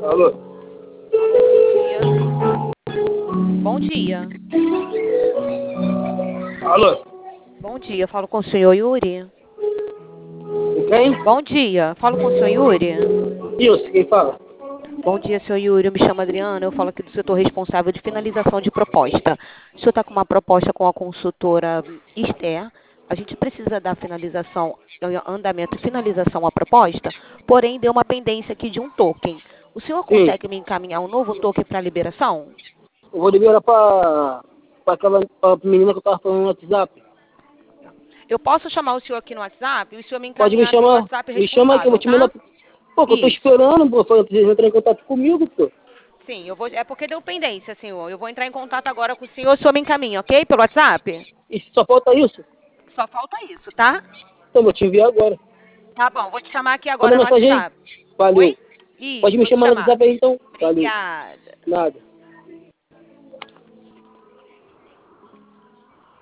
Alô? Alô, bom dia. Bom dia. Alô? Bom dia, falo com o senhor Yuri. Quem? Bom dia, falo com o senhor Yuri. Isso, quem fala? Bom dia, senhor Yuri. Eu me chamo Adriana, eu falo aqui do setor responsável de finalização de proposta. O senhor está com uma proposta com a consultora Esther. A gente precisa dar finalização, andamento e finalização à proposta, porém deu uma pendência aqui de um token. O senhor Sim, consegue me encaminhar um novo token para liberação? eu vou liberar pra aquela menina que eu tava falando no WhatsApp. Eu posso chamar o senhor aqui no WhatsApp? E o senhor me Pode me encaminhar no chamar. WhatsApp Me chama aqui, eu vou responsável, te mandar. tá? Pô, que eu tô Isso. esperando, pô. Falei, precisa entrar em contato comigo, pô. Sim, eu vou. É porque deu pendência, senhor. Eu vou entrar em contato agora com o senhor me encaminha, ok? Pelo WhatsApp? E só falta isso? Só falta isso, tá? Então, vou te enviar agora. Tá bom, vou te chamar aqui Manda agora no mensagem aí. WhatsApp. Valeu. Oi? Isso, Pode me vou te chamar no chamar. WhatsApp aí, então. Valeu. Obrigada. Nada.